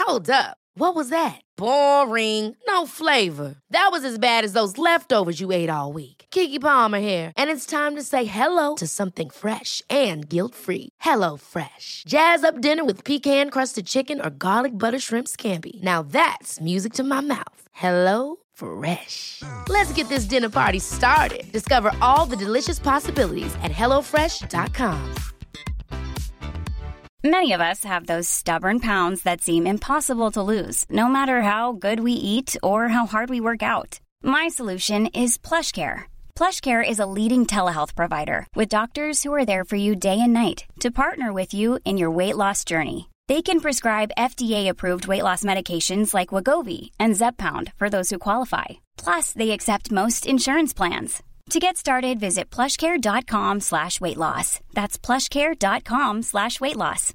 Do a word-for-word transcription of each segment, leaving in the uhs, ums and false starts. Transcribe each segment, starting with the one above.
Hold up. What was that? Boring. No flavor. That was as bad as those leftovers you ate all week. Keke Palmer here, and it's time to say hello to something fresh and guilt-free. Hello Fresh. Jazz up dinner with pecan-crusted chicken or garlic butter shrimp scampi. Now that's music to my mouth. Hello Fresh. Let's get this dinner party started. Discover all the delicious possibilities at hello fresh dot com. Many of us have those stubborn pounds that seem impossible to lose, no matter how good we eat or how hard we work out. My solution is PlushCare. PlushCare is a leading telehealth provider with doctors who are there for you day and night to partner with you in your weight loss journey. They can prescribe F D A-approved weight loss medications like Wegovy and Zepbound for those who qualify. Plus, they accept most insurance plans. To get started, visit plushcare.com slash weight loss. That's plushcare.com slash weight loss.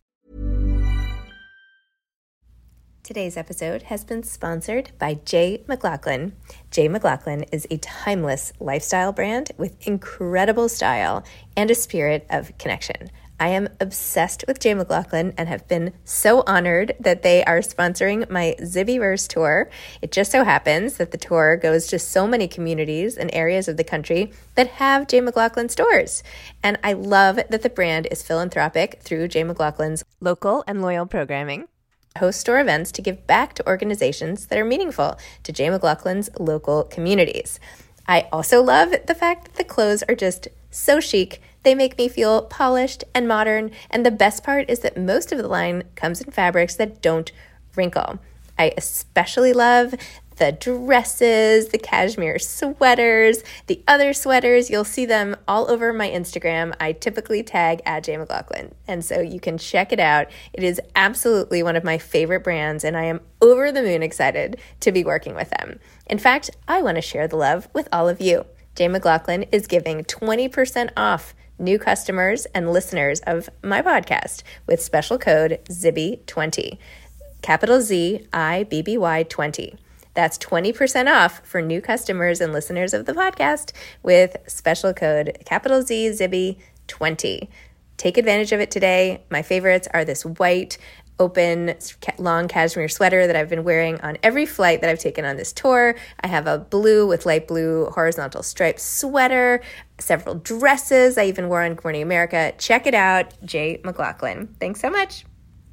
Today's episode has been sponsored by J. McLaughlin. J. McLaughlin is a timeless lifestyle brand with incredible style and a spirit of connection. I am obsessed with J. McLaughlin and have been so honored that they are sponsoring my Zibbyverse tour. It just so happens that the tour goes to so many communities and areas of the country that have J. McLaughlin stores. And I love that the brand is philanthropic through J. McLaughlin's local and loyal programming. Host store events to give back to organizations that are meaningful to J. McLaughlin's local communities. I also love the fact that the clothes are just so chic. They make me feel polished and modern, and the best part is that most of the line comes in fabrics that don't wrinkle. I especially love the dresses, the cashmere sweaters, the other sweaters. You'll see them all over my Instagram. I typically tag at J. McLaughlin, and so you can check it out. It is absolutely one of my favorite brands, and I am over the moon excited to be working with them. In fact, I want to share the love with all of you. J. McLaughlin is giving twenty percent off new customers and listeners of my podcast with special code Zibby twenty, capital Z I B B Y twenty. That's twenty percent off for new customers and listeners of the podcast with special code capital Z Zibby twenty. Take advantage of it today. My favorites are this white open long cashmere sweater that I've been wearing on every flight that I've taken on this tour. I have a blue with light blue horizontal striped sweater, several dresses I even wore on Good Morning America. Check it out, J. McLaughlin. Thanks so much.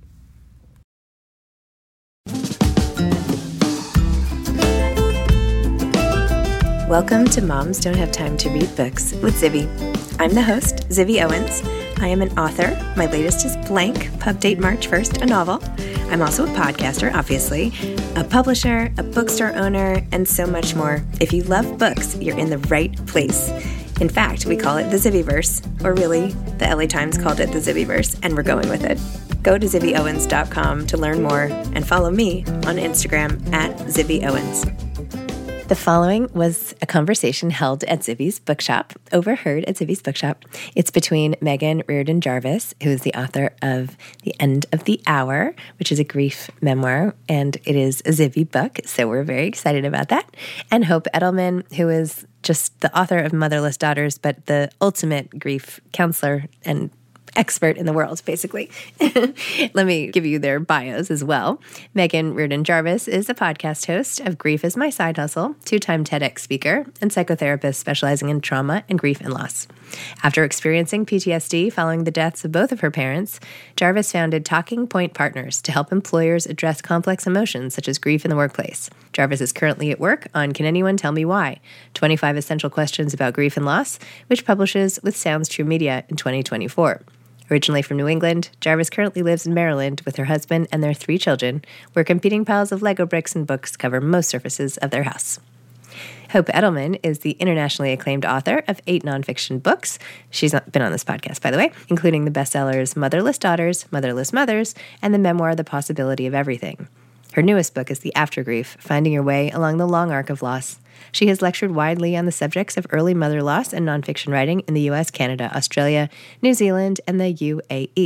Welcome to Moms Don't Have Time to Read Books with Zibby. I'm the host, Zibby Owens. I am an author. My latest is Blank, pub date March first, a novel. I'm also a podcaster, obviously, a publisher, a bookstore owner, and so much more. If you love books, you're in the right place. In fact, we call it the Zibbyverse, or really, the L A Times called it the Zibbyverse, and we're going with it. Go to zibby owens dot com to learn more and follow me on Instagram at Zibby Owens. The following was a conversation held at Zibby's Bookshop, overheard at Zibby's Bookshop. It's between Megan Reardon Jarvis, who is the author of The End of the Hour, which is a grief memoir, and it is a Zibby book, so we're very excited about that, and Hope Edelman, who is just the author of Motherless Daughters, but the ultimate grief counselor and expert in the world, basically. Let me give you their bios as well. Megan Reardon Jarvis is a podcast host of Grief is My Side Hustle, two-time TEDx speaker, and psychotherapist specializing in trauma and grief and loss. After experiencing P T S D following the deaths of both of her parents, Jarvis founded Talking Point Partners to help employers address complex emotions such as grief in the workplace. Jarvis is currently at work on Can Anyone Tell Me Why? twenty-five Essential Questions About Grief and Loss, which publishes with Sounds True Media in twenty twenty-four. Originally from New England, Jarvis currently lives in Maryland with her husband and their three children, where competing piles of Lego bricks and books cover most surfaces of their house. Hope Edelman is the internationally acclaimed author of eight nonfiction books. She's been on this podcast, by the way, including the bestsellers Motherless Daughters, Motherless Mothers, and the memoir The Possibility of Everything. Her newest book is The After Grief, Finding Your Way Along the Long Arc of Loss. She has lectured widely on the subjects of early mother loss and nonfiction writing in the U S, Canada, Australia, New Zealand, and the U A E.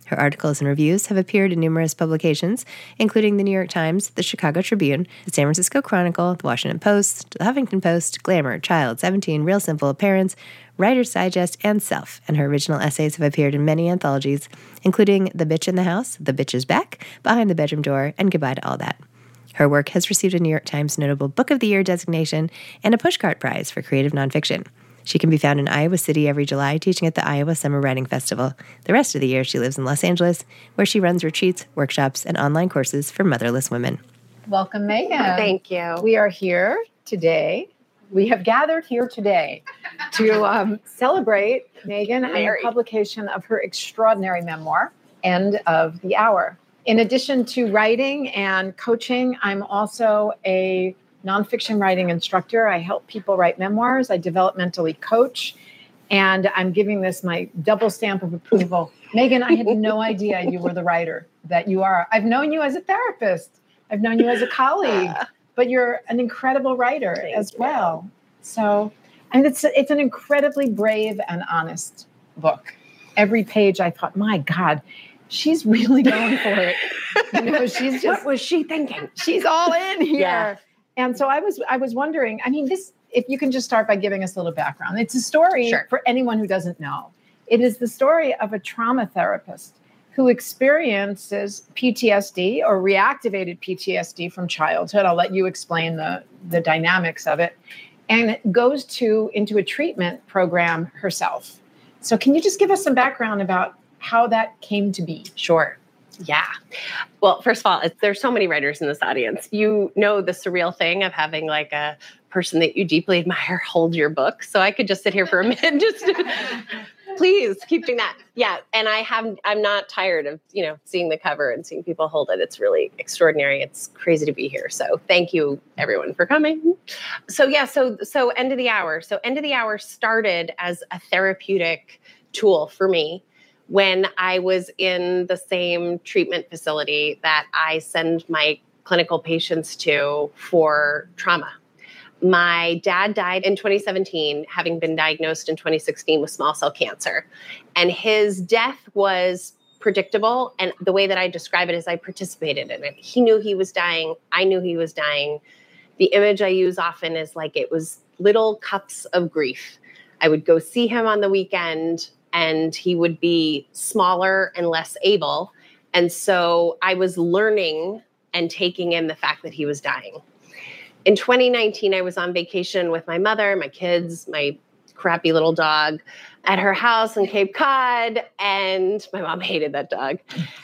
Her articles and reviews have appeared in numerous publications, including the New York Times, the Chicago Tribune, the San Francisco Chronicle, the Washington Post, the Huffington Post, Glamour, Child, Seventeen, Real Simple, Parents, Writer's Digest, and Self, and her original essays have appeared in many anthologies, including The Bitch in the House, The Bitch is Back, Behind the Bedroom Door, and Goodbye to All That. Her work has received a New York Times Notable Book of the Year designation and a Pushcart Prize for Creative Nonfiction. She can be found in Iowa City every July teaching at the Iowa Summer Writing Festival. The rest of the year, she lives in Los Angeles, where she runs retreats, workshops, and online courses for motherless women. Welcome, Megan. Thank you. We are here today. We have gathered here today to um, celebrate Megan and the publication of her extraordinary memoir, End of the Hour. In addition to writing and coaching, I'm also a nonfiction writing instructor. I help people write memoirs. I developmentally coach, and I'm giving this my double stamp of approval. Megan, I had no idea you were the writer that you are. I've known you as a therapist. I've known you as a colleague, but you're an incredible writer Thank as well. You. So, and it's it's an incredibly brave and honest book. Every page, I thought, my God, she's really going for it. You know, she's just. What was she thinking? She's all in here. Yeah. And so I was I was wondering, I mean, this, if you can just start by giving us a little background. It's a story Sure. for anyone who doesn't know. It is the story of a trauma therapist who experiences P T S D or reactivated P T S D from childhood. I'll let you explain the, the dynamics of it. And goes to into a treatment program herself. So can you just give us some background about how that came to be? Sure. Yeah. Well, first of all, it's, there's so many writers in this audience. You know the surreal thing of having like a person that you deeply admire hold your book. So I could just sit here for a minute, just please keep doing that. Yeah. And I have, I'm not tired of, you know, seeing the cover and seeing people hold it. It's really extraordinary. It's crazy to be here. So thank you everyone for coming. So yeah, so, so End of the Hour. So End of the Hour started as a therapeutic tool for me when I was in the same treatment facility that I send my clinical patients to for trauma. My dad died in twenty seventeen, having been diagnosed in twenty sixteen with small cell cancer. And his death was predictable. And the way that I describe it is I participated in it. He knew he was dying. I knew he was dying. The image I use often is like it was little cups of grief. I would go see him on the weekend, and he would be smaller and less able. And so I was learning and taking in the fact that he was dying. In twenty nineteen, I was on vacation with my mother, my kids, my crappy little dog at her house in Cape Cod. And my mom hated that dog.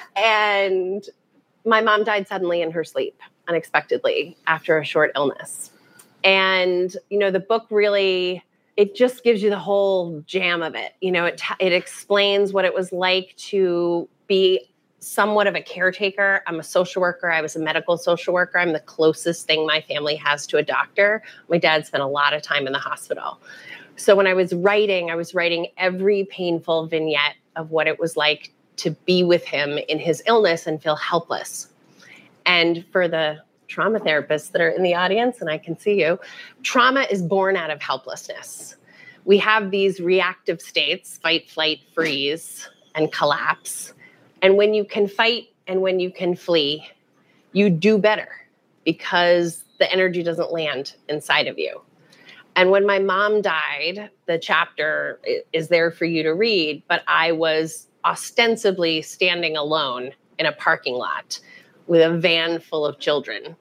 And my mom died suddenly in her sleep, unexpectedly, after a short illness. And, you know, the book really, it just gives you the whole jam of it. You know, it t- it explains what it was like to be somewhat of a caretaker. I'm a social worker. I was a medical social worker. I'm the closest thing my family has to a doctor. My dad spent a lot of time in the hospital. So when I was writing, I was writing every painful vignette of what it was like to be with him in his illness and feel helpless. And for the trauma therapists that are in the audience, and I can see you, trauma is born out of helplessness. We have these reactive states, fight, flight, freeze, and collapse. And when you can fight and when you can flee, you do better because the energy doesn't land inside of you. And when my mom died, the chapter is there for you to read, but I was ostensibly standing alone in a parking lot with a van full of children.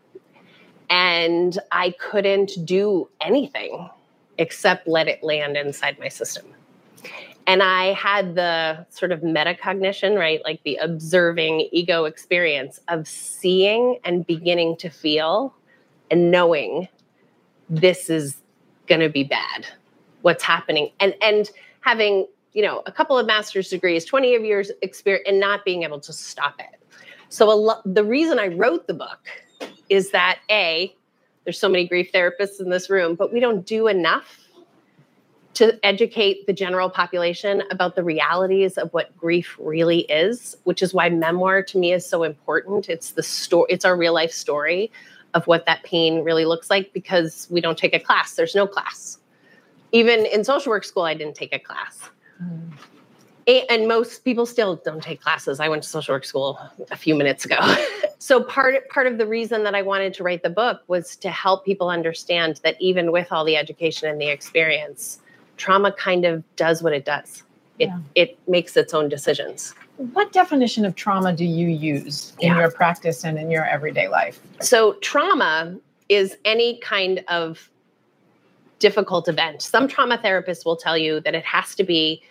And I couldn't do anything except let it land inside my system. And I had the sort of metacognition, right? Like the observing ego experience of seeing and beginning to feel and knowing this is going to be bad. What's happening? And, and having, you know, a couple of master's degrees, twenty of years experience, and not being able to stop it. So a lo- the reason I wrote the book is that A, there's so many grief therapists in this room, but we don't do enough to educate the general population about the realities of what grief really is, which is why memoir to me is so important. It's the story, it's our real life story of what that pain really looks like, because we don't take a class. There's no class. Even in social work school, I didn't take a class. Mm. And most people still don't take classes. I went to social work school a few minutes ago. So part, part of the reason that I wanted to write the book was to help people understand that even with all the education and the experience, trauma kind of does what it does. It, yeah. it makes its own decisions. What definition of trauma do you use in yeah. your practice and in your everyday life? So trauma is any kind of difficult event. Some trauma therapists will tell you that it has to be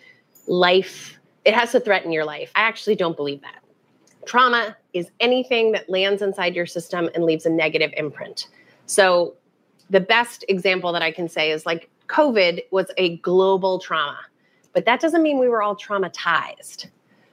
life, it has to threaten your life. I actually don't believe that. Trauma is anything that lands inside your system and leaves a negative imprint. So the best example that I can say is like COVID was a global trauma, but that doesn't mean we were all traumatized.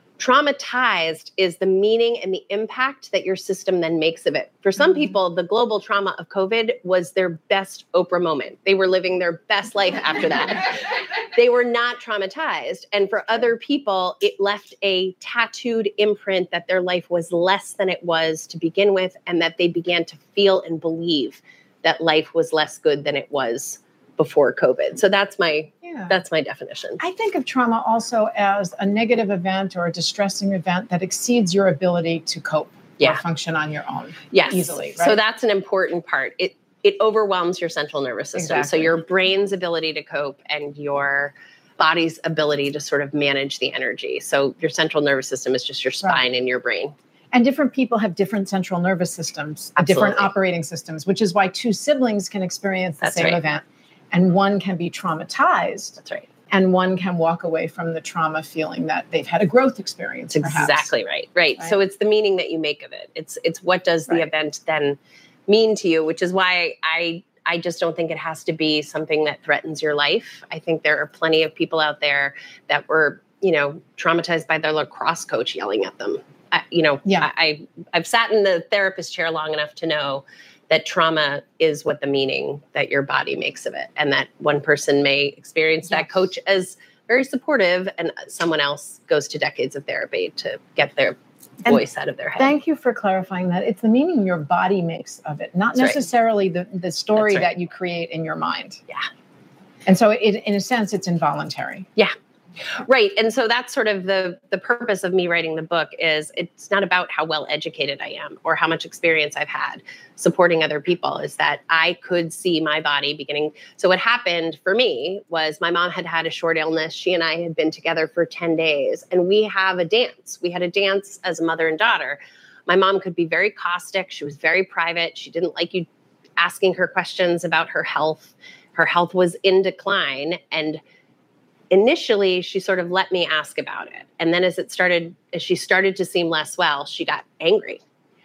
Traumatized is the meaning and the impact that your system then makes of it. For some people, the global trauma of COVID was their best Oprah moment. They were living their best life after that. They were not traumatized. And for other people, it left a tattooed imprint that their life was less than it was to begin with, and that they began to feel and believe that life was less good than it was before COVID. So that's my yeah. that's my definition. I think of trauma also as a negative event or a distressing event that exceeds your ability to cope yeah. or function on your own yes. easily. Right? So that's an important part. It it overwhelms your central nervous system. Exactly. So your brain's ability to cope and your body's ability to sort of manage the energy. So your central nervous system is just your spine right. and your brain. And different people have different central nervous systems, Absolutely. different operating systems, which is why two siblings can experience the That's same right. event. And one can be traumatized. That's right. And one can walk away from the trauma feeling that they've had a growth experience. That's perhaps. Exactly right. right. Right. So it's the meaning that you make of it. It's it's what does the Right. event then mean to you, which is why I I just don't think it has to be something that threatens your life. I think there are plenty of people out there that were, you know, traumatized by their lacrosse coach yelling at them. I, you know, yeah. I, I I've sat in the therapist chair long enough to know that trauma is what the meaning that your body makes of it. And that one person may experience yes. that coach as very supportive, and someone else goes to decades of therapy to get their and voice out of their head. Thank you for clarifying that. It's the meaning your body makes of it, not That's necessarily right. the, the story That's right. that you create in your mind. Yeah. And so it, in a sense, it's involuntary. Yeah. Right. And so that's sort of the the purpose of me writing the book is it's not about how well educated I am or how much experience I've had supporting other people, is that I could see my body beginning. So what happened for me was my mom had had a short illness. She and I had been together for ten days, and we have a dance. We had a dance as a mother and daughter. My mom could be very caustic. She was very private. She didn't like you asking her questions about her health. Her health was in decline, and initially, she sort of let me ask about it. And then as it started, as she started to seem less well, she got angry.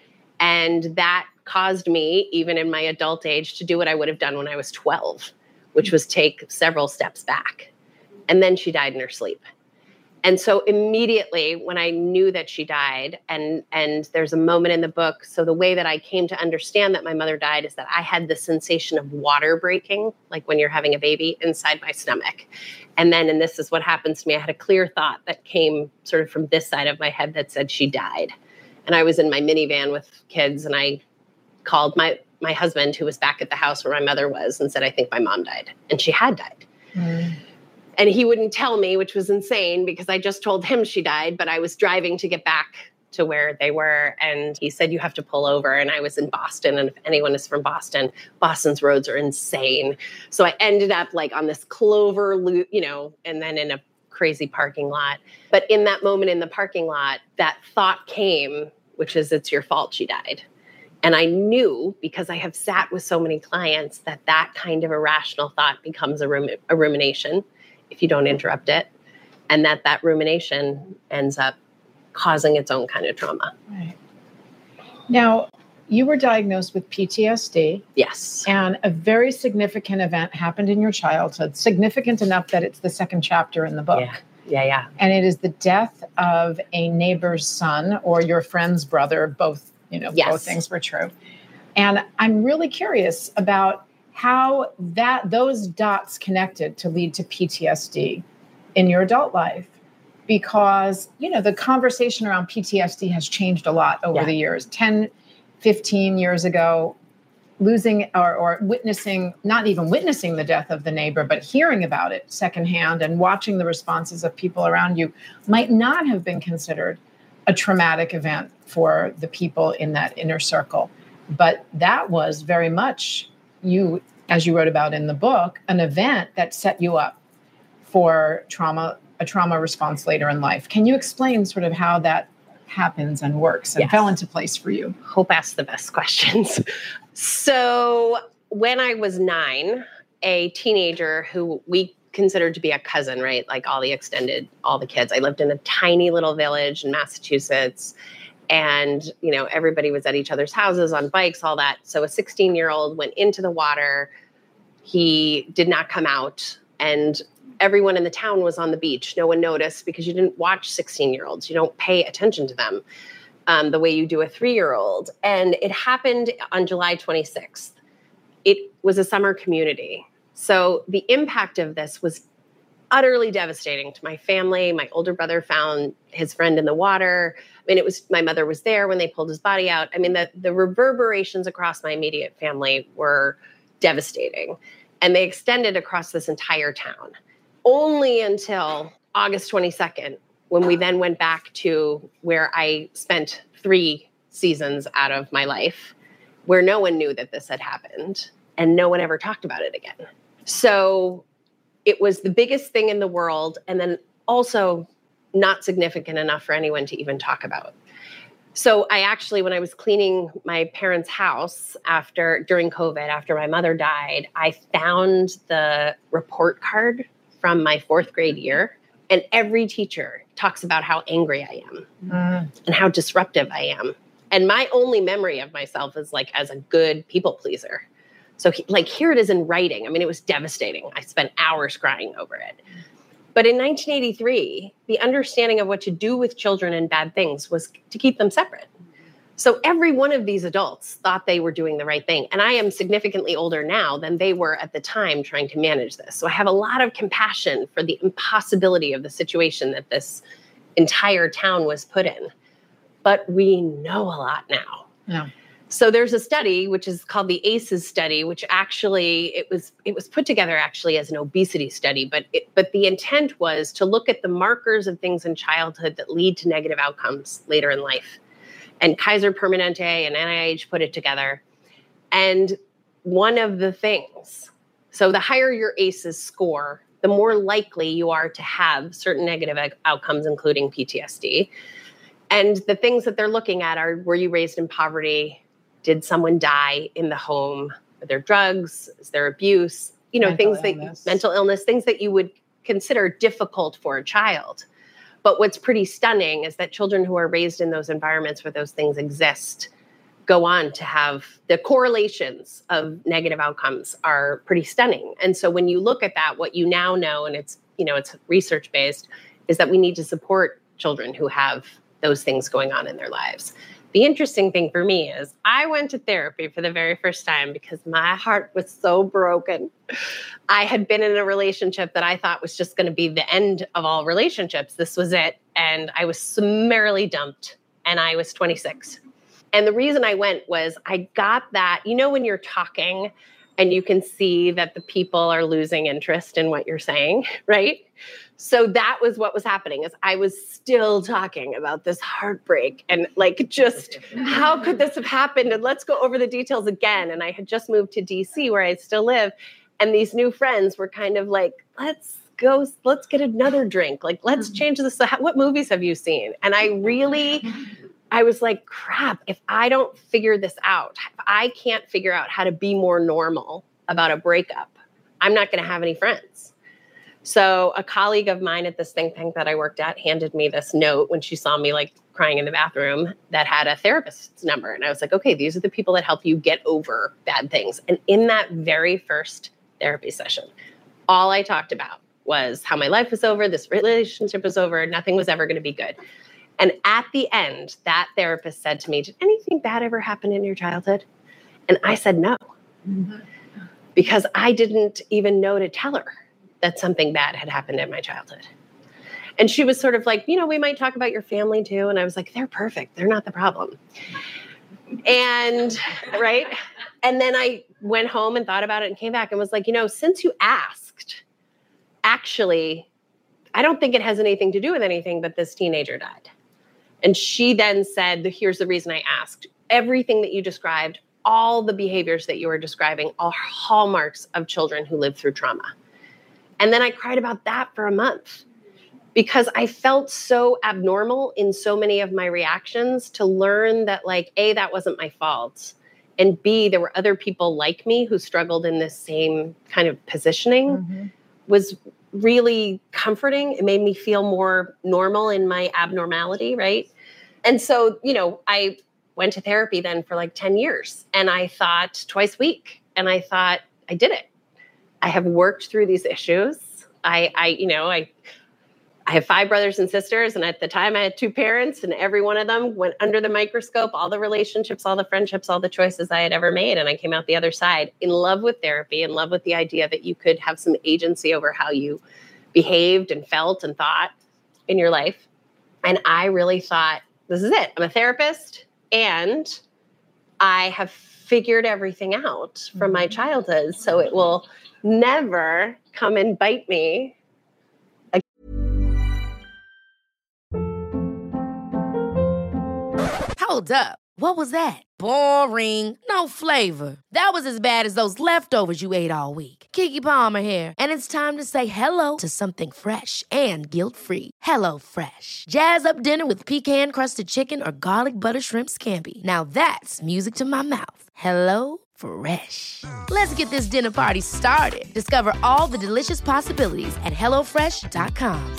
And that caused me, even in my adult age, to do what I would have done when I was twelve, which was take several steps back. And then she died in her sleep. And so immediately when I knew that she died, and, and there's a moment in the book, so the way that I came to understand that my mother died is that I had the sensation of water breaking, like when you're having a baby, inside my stomach. And then, and this is what happens to me, I had a clear thought that came sort of from this side of my head that said she died. And I was in my minivan with kids, and I called my, my husband, who was back at the house where my mother was, and said, I think my mom died. And she had died. Mm. And he wouldn't tell me, which was insane because I just told him she died, but I was driving to get back to where they were. And he said, you have to pull over. And I was in Boston. And if anyone is from Boston, Boston's roads are insane. So I ended up like on this clover loop, you know, and then in a crazy parking lot. But in that moment in the parking lot, that thought came, which is, it's your fault she died. And I knew, because I have sat with so many clients, that that kind of irrational thought becomes a, rum- a rumination if you don't interrupt it, and that that rumination ends up causing its own kind of trauma. Right. Now, you were diagnosed with P T S D. Yes. And a very significant event happened in your childhood, significant enough that it's the second chapter in the book. Yeah, yeah, yeah. And it is the death of a neighbor's son or your friend's brother. Both, you know, yes. both things were true. And I'm really curious about how that those dots connected to lead to P T S D in your adult life, because, you know, the conversation around P T S D has changed a lot over yeah. the years. ten, fifteen years ago, losing or, or witnessing, not even witnessing the death of the neighbor, but hearing about it secondhand and watching the responses of people around you might not have been considered a traumatic event for the people in that inner circle. But that was very much you, as you wrote about in the book, an event that set you up for trauma, a trauma response later in life. Can you explain sort of how that happens and works and yes. fell into place for you? Hope asked the best questions. So when I was nine, a teenager who we considered to be a cousin, right? Like all the extended, all the kids. I lived in a tiny little village in Massachusetts, and, you know, everybody was at each other's houses on bikes, all that. So a sixteen year old went into the water. He did not come out, and everyone in the town was on the beach. No one noticed because you didn't watch sixteen year olds. You don't pay attention to them um, the way you do a three year old. And it happened on July twenty-sixth. It was a summer community. So the impact of this was utterly devastating to my family. My older brother found his friend in the water. I mean, it was, my mother was there when they pulled his body out. I mean, the, the reverberations across my immediate family were devastating, and they extended across this entire town. Only until August twenty-second, when we then went back to where I spent three seasons out of my life, where no one knew that this had happened and no one ever talked about it again. So it was the biggest thing in the world, and then also not significant enough for anyone to even talk about. So I actually, when I was cleaning my parents' house after, during COVID, after my mother died, I found the report card from my fourth grade year. And every teacher talks about how angry I am mm. and how disruptive I am. And my only memory of myself is like as a good people pleaser. So he, like here it is in writing. I mean, it was devastating. I spent hours crying over it. But in nineteen eighty-three, the understanding of what to do with children and bad things was to keep them separate. So every one of these adults thought they were doing the right thing. And I am significantly older now than they were at the time trying to manage this. So I have a lot of compassion for the impossibility of the situation that this entire town was put in. But we know a lot now. Yeah. So there's a study, which is called the A C Es study, which actually, it was it was put together actually as an obesity study, but it, but the intent was to look at the markers of things in childhood that lead to negative outcomes later in life. And Kaiser Permanente and N I H put it together. And one of the things, so the higher your A C Es score, the more likely you are to have certain negative outcomes, including P T S D. And the things that they're looking at are, were you raised in poverty? Did someone die in the home? Are there drugs? Is there abuse? You know, mental things illness. that mental illness, things that you would consider difficult for a child. But what's pretty stunning is that children who are raised in those environments where those things exist go on to have the correlations of negative outcomes are pretty stunning. And so when you look at that, what you now know, and it's, you know, it's research based, is that we need to support children who have those things going on in their lives. The interesting thing for me is I went to therapy for the very first time because my heart was so broken. I had been in a relationship that I thought was just going to be the end of all relationships. This was it. And I was summarily dumped, and I was twenty-six. And the reason I went was I got that, you know, when you're talking and you can see that the people are losing interest in what you're saying, right? So that was what was happening, is I was still talking about this heartbreak and like, just how could this have happened? And let's go over the details again. And I had just moved to D C where I still live. And these new friends were kind of like, let's go, let's get another drink. Like, let's change this. What movies have you seen? And I really, I was like, crap, if I don't figure this out, if I can't figure out how to be more normal about a breakup, I'm not going to have any friends. So a colleague of mine at this think tank that I worked at handed me this note when she saw me like crying in the bathroom that had a therapist's number. And I was like, okay, these are the people that help you get over bad things. And in that very first therapy session, all I talked about was how my life was over, this relationship was over, nothing was ever going to be good. And at the end, that therapist said to me, did anything bad ever happen in your childhood? And I said no, mm-hmm. because I didn't even know to tell her that something bad had happened in my childhood. And she was sort of like, you know, we might talk about your family too. And I was like, they're perfect. They're not the problem. And, right? And then I went home and thought about it and came back and was like, you know, since you asked, actually, I don't think it has anything to do with anything, but this teenager died. And she then said, here's the reason I asked. Everything that you described, all the behaviors that you were describing are hallmarks of children who live through trauma. And then I cried about that for a month because I felt so abnormal in so many of my reactions to learn that, like, A, that wasn't my fault. And B, there were other people like me who struggled in this same kind of positioning mm-hmm. was really comforting. It made me feel more normal in my abnormality, right? And so, you know, I went to therapy then for like ten years and I thought twice a week and I thought I did it. I have worked through these issues. I, I, you know, I, I have five brothers and sisters. And at the time I had two parents and every one of them went under the microscope, all the relationships, all the friendships, all the choices I had ever made. And I came out the other side in love with therapy, in love with the idea that you could have some agency over how you behaved and felt and thought in your life. And I really thought, this is it. I'm a therapist and I have figured everything out from my childhood. So it will never come and bite me. Hold up. What was that? Boring. No flavor. That was as bad as those leftovers you ate all week. Keke Palmer here. And it's time to say hello to something fresh and guilt-free. Hello Fresh. Jazz up dinner with pecan-crusted chicken or garlic butter shrimp scampi. Now that's music to my mouth. Hello Fresh. Let's get this dinner party started. Discover all the delicious possibilities at hello fresh dot com.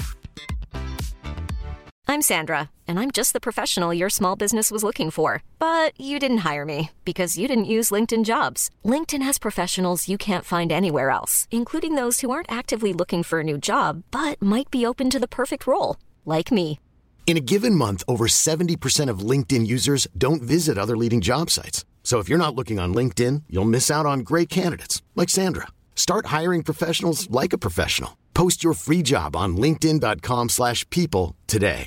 I'm Sandra, and I'm just the professional your small business was looking for. But you didn't hire me because you didn't use LinkedIn Jobs. LinkedIn has professionals you can't find anywhere else, including those who aren't actively looking for a new job, but might be open to the perfect role, like me. In a given month, over seventy percent of LinkedIn users don't visit other leading job sites. So if you're not looking on LinkedIn, you'll miss out on great candidates, like Sandra. Start hiring professionals like a professional. Post your free job on linkedin dot com slash people today.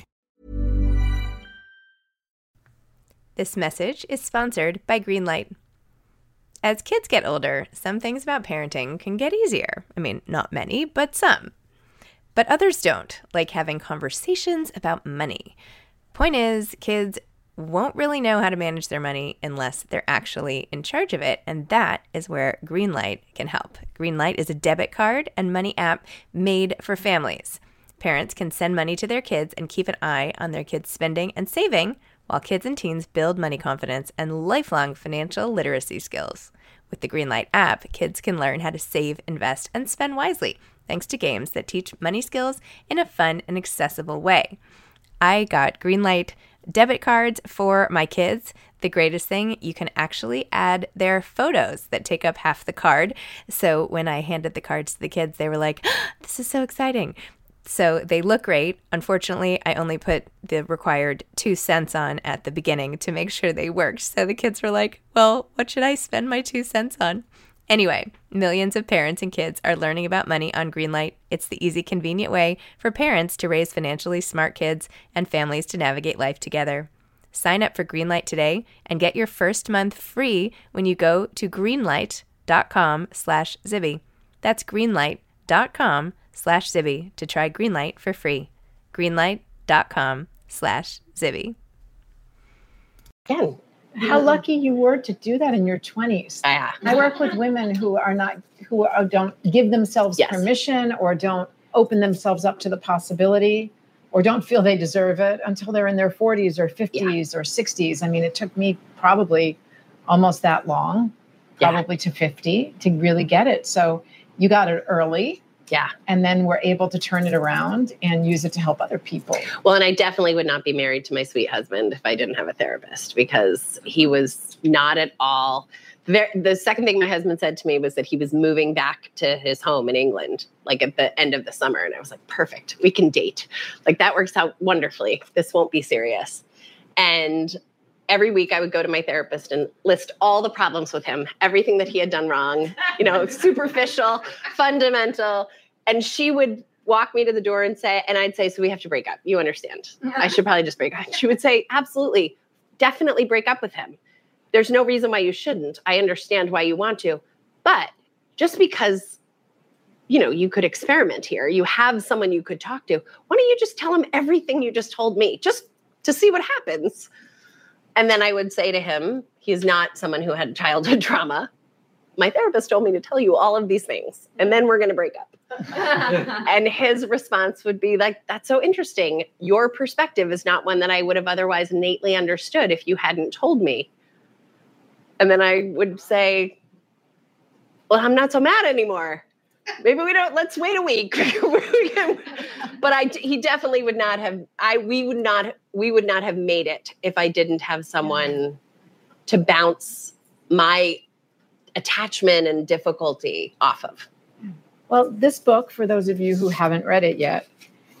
This message is sponsored by Greenlight. As kids get older, some things about parenting can get easier. I mean, not many, but some. But others don't, like having conversations about money. Point is, kids won't really know how to manage their money unless they're actually in charge of it, and that is where Greenlight can help. Greenlight is a debit card and money app made for families. Parents can send money to their kids and keep an eye on their kids' spending and saving, while kids and teens build money confidence and lifelong financial literacy skills. With the Greenlight app, kids can learn how to save, invest, and spend wisely, thanks to games that teach money skills in a fun and accessible way. I got Greenlight debit cards for my kids. The greatest thing, you can actually add their photos that take up half the card. So when I handed the cards to the kids, they were like, oh, this is so exciting. So they look great. Unfortunately, I only put the required two cents on at the beginning to make sure they worked. So the kids were like, well, what should I spend my two cents on? Anyway, millions of parents and kids are learning about money on Greenlight. It's the easy, convenient way for parents to raise financially smart kids and families to navigate life together. Sign up for Greenlight today and get your first month free when you go to greenlight.com slash Zibby. That's greenlight.com slash Zibby to try Greenlight for free. Greenlight.com slash Zibby. Again. How lucky you were to do that in your twenties. Yeah. I work with women who are not, who are, don't give themselves yes. permission or don't open themselves up to the possibility or don't feel they deserve it until they're in their forties or fifties yeah. or sixties. I mean, it took me probably almost that long, probably yeah. to fifty to really get it. So you got it early. Yeah. And then we're able to turn it around and use it to help other people. Well, and I definitely would not be married to my sweet husband if I didn't have a therapist because he was not at all. Very, the second thing my husband said to me was that he was moving back to his home in England, like at the end of the summer. And I was like, perfect, we can date. Like that works out wonderfully. This won't be serious. And every week I would go to my therapist and list all the problems with him, everything that he had done wrong, you know, superficial, fundamental. And she would walk me to the door and say, and I'd say, so we have to break up. You understand. I should probably just break up. She would say, absolutely, definitely break up with him. there's no reason why you shouldn't. I understand why you want to. But just because, you know, you could experiment here, you have someone you could talk to, why don't you just tell him everything you just told me, just to see what happens? And then I would say to him, he's not someone who had childhood trauma. My therapist told me to tell you all of these things, and then we're going to break up. And his response would be like, that's so interesting. Your perspective is not one that I would have otherwise innately understood if you hadn't told me. And then I would say, well, I'm not so mad anymore. Maybe we don't, let's wait a week. But I, he definitely would not have, I, we would not, we would not have made it if I didn't have someone to bounce my attachment and difficulty off of. Well, this book, for those of you who haven't read it yet,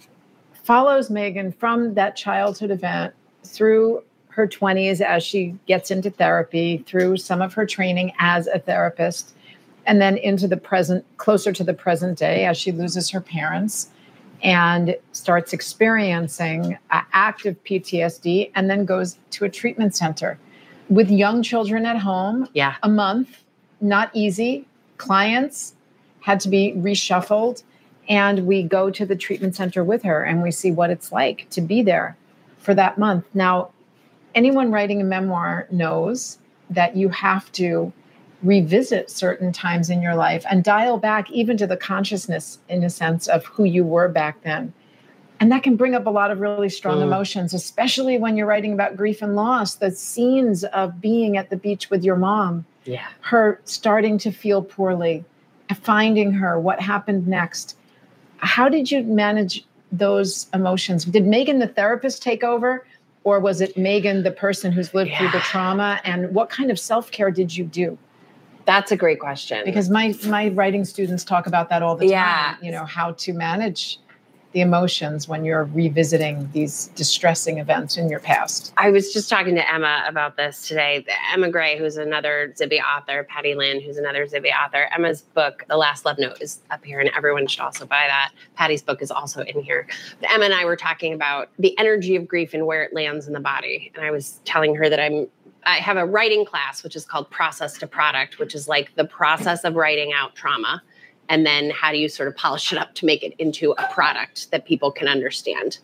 follows Megan from that childhood event through her twenties as she gets into therapy, through some of her training as a therapist, and then into the present, closer to the present day as she loses her parents and starts experiencing uh, active P T S D, and then goes to a treatment center with young children at home. Yeah. A month, not easy. Clients had to be reshuffled. And we go to the treatment center with her and we see what it's like to be there for that month. Now, anyone writing a memoir knows that you have to revisit certain times in your life and dial back even to the consciousness, in a sense, of who you were back then. And that can bring up a lot of really strong mm. emotions, especially when you're writing about grief and loss. The scenes of being at the beach with your mom, yeah, her starting to feel poorly, finding her, what happened next. How did you manage those emotions? Did Megan, the therapist, take over? Or was it Megan, the person who's lived yeah. through the trauma? And what kind of self-care did you do? That's a great question. Because my my writing students talk about that all the yeah. time, you know, how to manage the emotions when you're revisiting these distressing events in your past. I was just talking to Emma about this today. Emma Gray, who's another Zibby author, Patty Lynn, who's another Zibby author. Emma's book, The Last Love Note, is up here, and everyone should also buy that. Patty's book is also in here. But Emma and I were talking about the energy of grief and where it lands in the body. And I was telling her that I'm I have a writing class, which is called Process to Product, which is like the process of writing out trauma. And then how do you sort of polish it up to make it into a product that people can understand?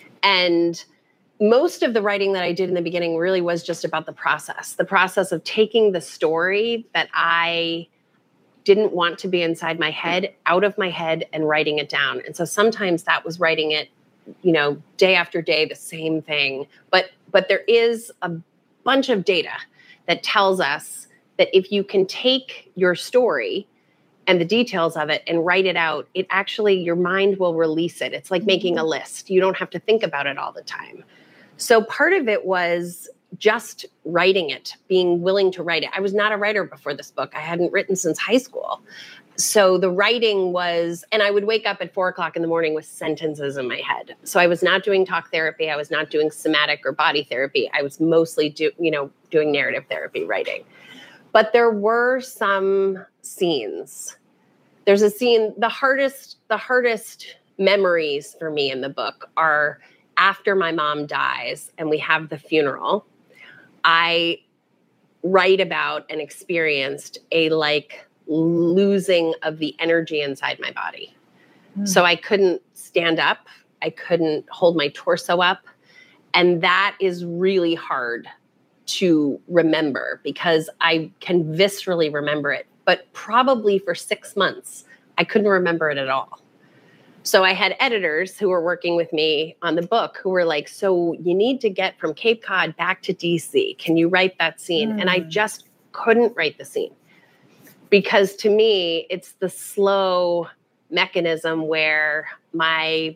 And most of the writing that I did in the beginning really was just about the process, the process of taking the story that I didn't want to be inside my head, out of my head, and writing it down. And so sometimes that was writing it, you know, day after day, the same thing. But but there is a bunch of data that tells us that if you can take your story and the details of it and write it out, it actually, your mind will release it. It's like making a list. You don't have to think about it all the time. So part of it was just writing it, being willing to write it. I was not a writer before this book. I hadn't written since high school. So the writing was, and I would wake up at four o'clock in the morning with sentences in my head. So I was not doing talk therapy. I was not doing somatic or body therapy. I was mostly do, you know, doing narrative therapy writing. But there were some scenes. There's a scene, the hardest, the hardest memories for me in the book are after my mom dies and we have the funeral. I write about and experienced a like losing of the energy inside my body. Mm. So I couldn't stand up. I couldn't hold my torso up. And that is really hard to remember because I can viscerally remember it. But probably for six months, I couldn't remember it at all. So I had editors who were working with me on the book who were like, so you need to get from Cape Cod back to D C. Can you write that scene? Mm. And I just couldn't write the scene. Because to me, it's the slow mechanism where my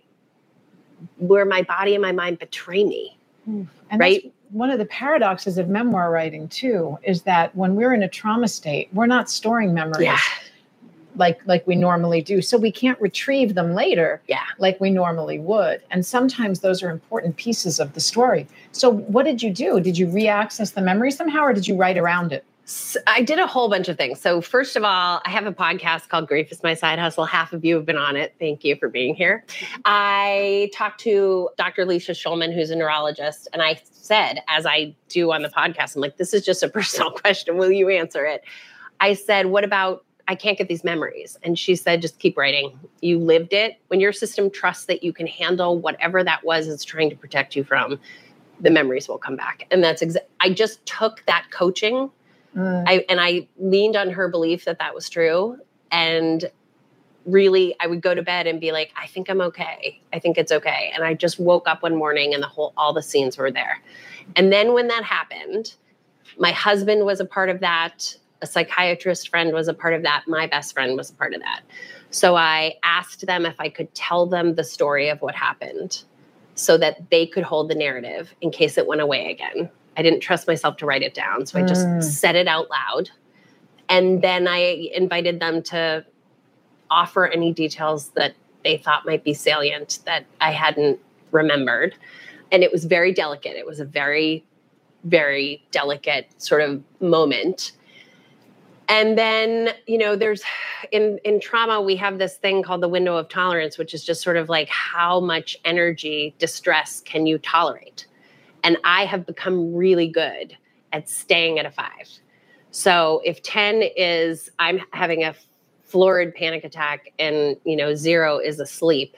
where my body and my mind betray me, and right? One of the paradoxes of memoir writing, too, is that when we're in a trauma state, we're not storing memories yeah. like, like we normally do. So we can't retrieve them later yeah. like we normally would. And sometimes those are important pieces of the story. So what did you do? Did you re-access the memory somehow, or did you write around it? So I did a whole bunch of things. So first of all, I have a podcast called Grief is My Side Hustle. Half of you have been on it. Thank you for being here. I talked to Doctor Alicia Schulman, who's a neurologist, and I said, as I do on the podcast, I'm like, this is just a personal question. Will you answer it? I said, what about, I can't get these memories. And she said, just keep writing. You lived it. When your system trusts that you can handle whatever that was it's trying to protect you from, the memories will come back. And that's exa- I just took that coaching mm. I, and I leaned on her belief that that was true. And really, I would go to bed and be like, I think I'm okay. I think it's okay. And I just woke up one morning and the whole, all the scenes were there. And then when that happened, my husband was a part of that. A psychiatrist friend was a part of that. My best friend was a part of that. So I asked them if I could tell them the story of what happened so that they could hold the narrative in case it went away again. I didn't trust myself to write it down. So I just mm. said it out loud. And then I invited them to offer any details that they thought might be salient that I hadn't remembered. And it was very delicate. It was a very, very delicate sort of moment. And then, you know, there's in, in trauma, we have this thing called the window of tolerance, which is just sort of like how much energy, distress can you tolerate? And I have become really good at staying at a five. So if ten is I'm having a florid panic attack and, you know, zero is asleep,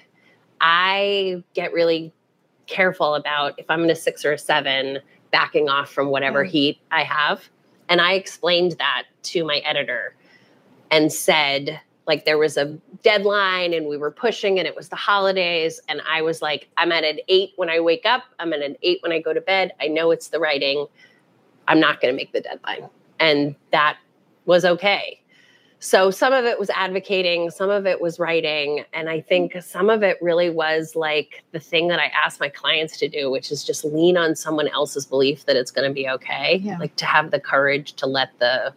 I get really careful about if I'm in a six or a seven, backing off from whatever mm. heat I have. And I explained that to my editor and said, like, there was a deadline and we were pushing and it was the holidays. And I was like, I'm at an eight when I wake up. I'm at an eight when I go to bed. I know it's the writing. I'm not going to make the deadline. And that was okay. So some of it was advocating, some of it was writing. And I think some of it really was like the thing that I asked my clients to do, which is just lean on someone else's belief that it's going to be okay. Yeah. Like to have the courage to let the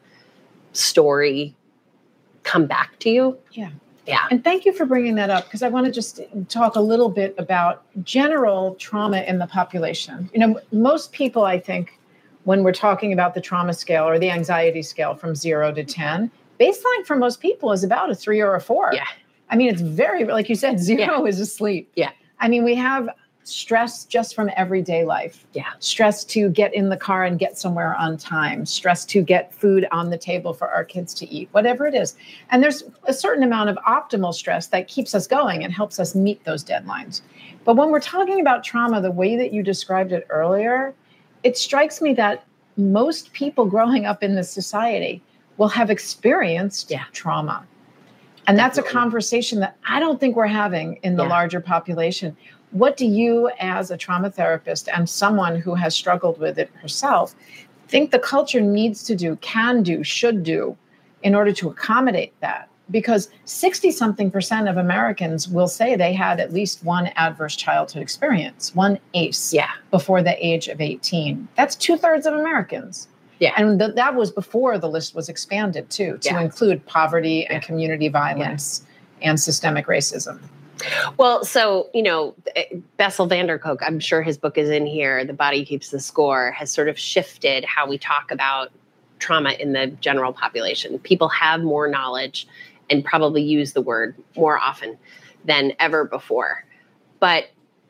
story come back to you. Yeah. Yeah. And thank you for bringing that up, because I want to just talk a little bit about general trauma in the population. You know, most people, I think, when we're talking about the trauma scale or the anxiety scale from zero to ten, baseline for most people is about a three or a four. Yeah. I mean, it's very, like you said, zero yeah. is asleep. Yeah. I mean, we have stress just from everyday life. Yeah. Stress to get in the car and get somewhere on time. Stress to get food on the table for our kids to eat, whatever it is. And there's a certain amount of optimal stress that keeps us going and helps us meet those deadlines. But when we're talking about trauma, the way that you described it earlier, it strikes me that most people growing up in this society will have experienced yeah. trauma. And Definitely. That's a conversation that I don't think we're having in the yeah. larger population. What do you, as a trauma therapist and someone who has struggled with it herself, think the culture needs to do, can do, should do in order to accommodate that? Because sixty something percent of Americans will say they had at least one adverse childhood experience, one A C E yeah. before the age of eighteen. That's two thirds of Americans. Yeah. And th- that was before the list was expanded too, to yeah. include poverty and community violence yeah. and systemic racism. Well, so, you know, Bessel van der Kolk, I'm sure his book is in here, The Body Keeps the Score, has sort of shifted how we talk about trauma in the general population. People have more knowledge and probably use the word more often than ever before. But,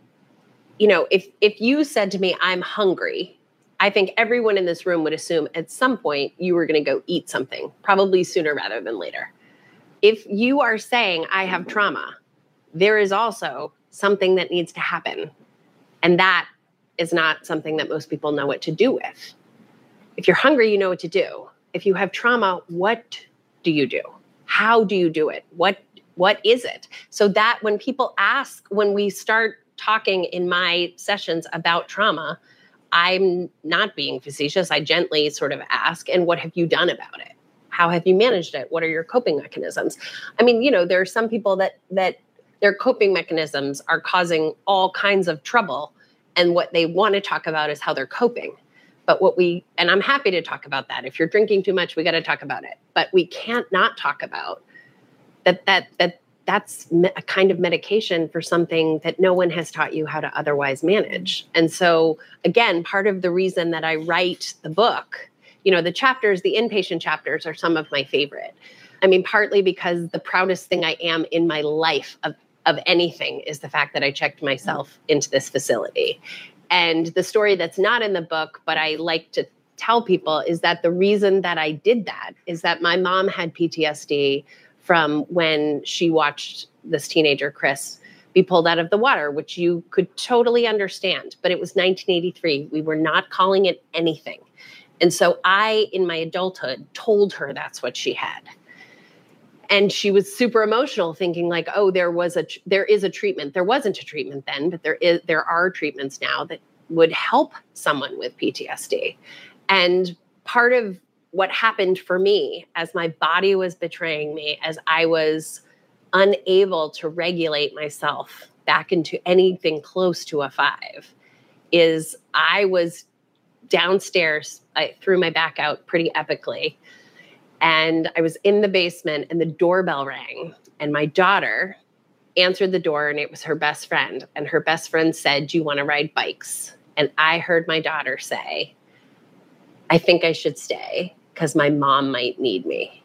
you know, if if you said to me, I'm hungry, I think everyone in this room would assume at some point you were going to go eat something, probably sooner rather than later. If you are saying I have trauma, there is also something that needs to happen. And that is not something that most people know what to do with. If you're hungry, you know what to do. If you have trauma, what do you do? How do you do it? What what is it? So that when people ask, when we start talking in my sessions about trauma, I'm not being facetious. I gently sort of ask, and what have you done about it? How have you managed it? What are your coping mechanisms? I mean, you know, there are some people that that their coping mechanisms are causing all kinds of trouble, and what they want to talk about is how they're coping. But what we, and I'm happy to talk about that. If you're drinking too much, we got to talk about it. But we can't not talk about that, that, that that's a kind of medication for something that no one has taught you how to otherwise manage. And so again, part of the reason that I write the book you know, the chapters, the inpatient chapters are some of my favorite. I mean, partly because the proudest thing I am in my life of, of anything is the fact that I checked myself into this facility. And the story that's not in the book, but I like to tell people, is that the reason that I did that is that my mom had P T S D from when she watched this teenager, Chris, be pulled out of the water, which you could totally understand. But it was nineteen eighty-three. We were not calling it anything. And so I, in my adulthood, told her that's what she had. And she was super emotional, thinking like, oh, there was a, there is a treatment. There wasn't a treatment then, but there is, there are treatments now that would help someone with P T S D. And part of what happened for me as my body was betraying me, as I was unable to regulate myself back into anything close to a five, is I was downstairs. I threw my back out pretty epically. And I was in the basement and the doorbell rang and my daughter answered the door and it was her best friend. And her best friend said, "Do you want to ride bikes?" And I heard my daughter say, "I think I should stay because my mom might need me."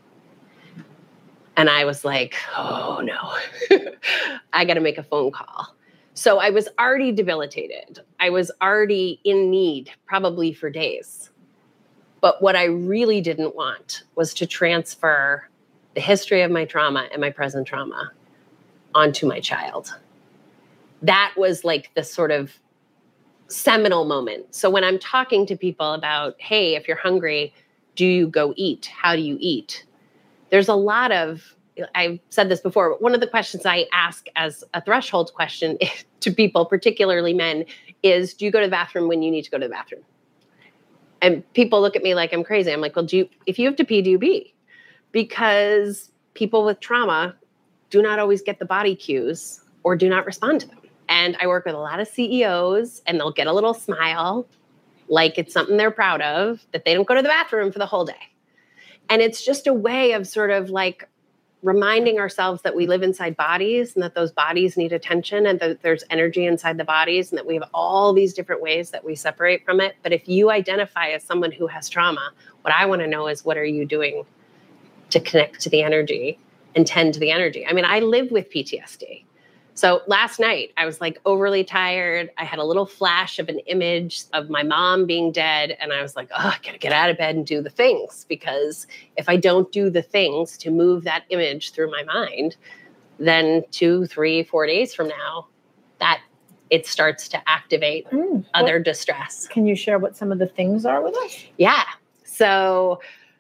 And I was like, oh no, I got to make a phone call. So I was already debilitated. I was already in need, probably for days. But what I really didn't want was to transfer the history of my trauma and my present trauma onto my child. That was like the sort of seminal moment. So when I'm talking to people about, hey, if you're hungry, do you go eat? How do you eat? There's a lot of, I've said this before, but one of the questions I ask as a threshold question to people, particularly men, is, do you go to the bathroom when you need to go to the bathroom? And people look at me like I'm crazy. I'm like, well, do you, if you have to pee, do you pee? Because people with trauma do not always get the body cues or do not respond to them. And I work with a lot of C E Os and they'll get a little smile like it's something they're proud of, that they don't go to the bathroom for the whole day. And it's just a way of sort of like reminding ourselves that we live inside bodies and that those bodies need attention and that there's energy inside the bodies and that we have all these different ways that we separate from it. But if you identify as someone who has trauma, what I want to know is, what are you doing to connect to the energy and tend to the energy? I mean, I live with P T S D. So last night I was like overly tired. I had a little flash of an image of my mom being dead. And I was like, oh, I gotta get out of bed and do the things, because if I don't do the things to move that image through my mind, then two, three, four days from now, that it starts to activate mm, other what, distress. Can you share what some of the things are with us? Yeah. So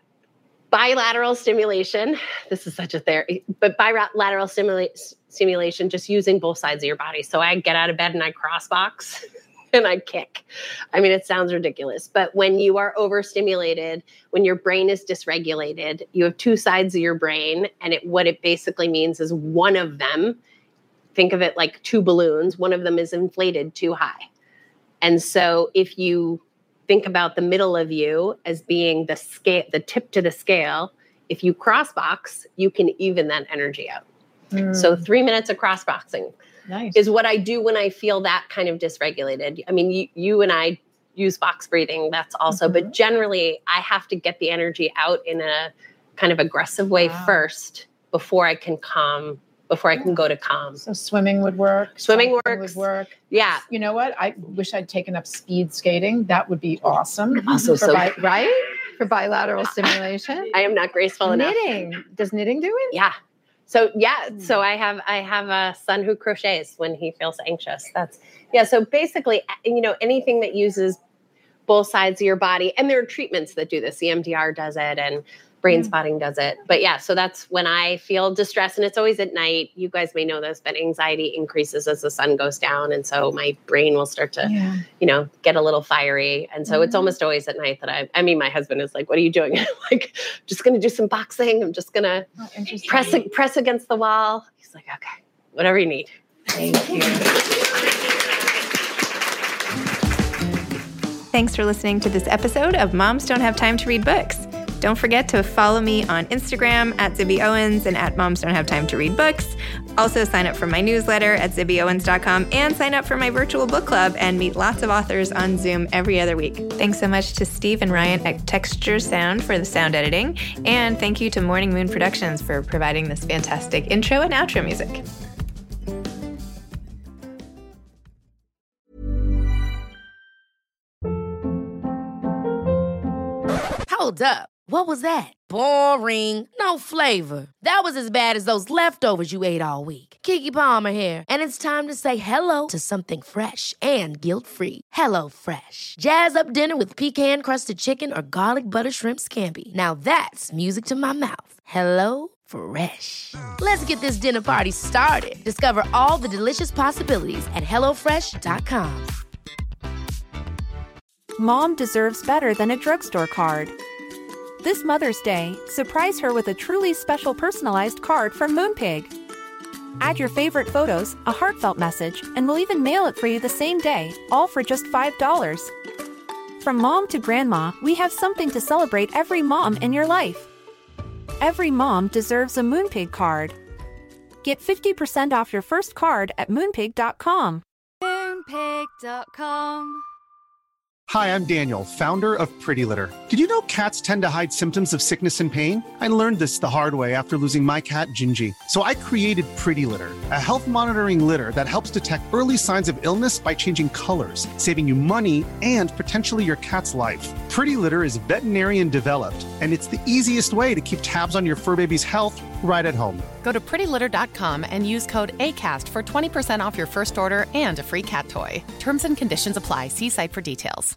bilateral stimulation, this is such a therapy, but bilateral stimula- stimulation, just using both sides of your body. So I get out of bed and I cross box and I kick. I mean, it sounds ridiculous, but when you are overstimulated, when your brain is dysregulated, you have two sides of your brain. And it, what it basically means is one of them, think of it like two balloons, one of them is inflated too high. And so if you think about the middle of you as being the scale, the tip to the scale, if you crossbox, you can even that energy out. Mm. So three minutes of crossboxing nice. Is what I do when I feel that kind of dysregulated. I mean, you, you and I use box breathing, that's also, mm-hmm. but generally I have to get the energy out in a kind of aggressive way wow. first before I can calm, before I can go to calm. So swimming would work. Swimming works. Would work. Yeah. You know what? I wish I'd taken up speed skating. That would be awesome. Also, so bi- right? For bilateral stimulation. I am not graceful enough. Knitting. Does knitting do it? Yeah. So yeah, so I have I have a son who crochets when he feels anxious. That's yeah. So basically, you know, anything that uses both sides of your body, and there are treatments that do this. E M D R does it, and Brain Spotting does it. But yeah, so that's when I feel distress, and it's always at night. You guys may know this, but anxiety increases as the sun goes down, and so my brain will start to, yeah. you know, get a little fiery. And so mm-hmm. it's almost always at night that I. I mean, my husband is like, "What are you doing?" I'm like, "Just going to do some boxing. I'm just going to oh, press press against the wall." He's like, "Okay, whatever you need." Thank you. Thanks for listening to this episode of Moms Don't Have Time to Read Books. Don't forget to follow me on Instagram at Zibby Owens and at Moms Don't Have Time to Read Books. Also sign up for my newsletter at zibby owens dot com and sign up for my virtual book club and meet lots of authors on Zoom every other week. Thanks so much to Steve and Ryan at Texture Sound for the sound editing. And thank you to Morning Moon Productions for providing this fantastic intro and outro music. Hold up. What was that? Boring. No flavor. That was as bad as those leftovers you ate all week. Keke Palmer here, and it's time to say hello to something fresh and guilt-free. Hello Fresh. Jazz up dinner with pecan-crusted chicken or garlic butter shrimp scampi. Now that's music to my mouth. Hello Fresh. Let's get this dinner party started. Discover all the delicious possibilities at hello fresh dot com. Mom deserves better than a drugstore card. This Mother's Day, surprise her with a truly special personalized card from Moonpig. Add your favorite photos, a heartfelt message, and we'll even mail it for you the same day, all for just five dollars. From mom to grandma, we have something to celebrate every mom in your life. Every mom deserves a Moonpig card. Get fifty percent off your first card at moonpig dot com. moonpig dot com. Hi, I'm Daniel, founder of Pretty Litter. Did you know cats tend to hide symptoms of sickness and pain? I learned this the hard way after losing my cat, Gingy. So I created Pretty Litter, a health monitoring litter that helps detect early signs of illness by changing colors, saving you money and potentially your cat's life. Pretty Litter is veterinarian developed, and it's the easiest way to keep tabs on your fur baby's health right at home. Go to pretty litter dot com and use code ACAST for twenty percent off your first order and a free cat toy. Terms and conditions apply. See site for details.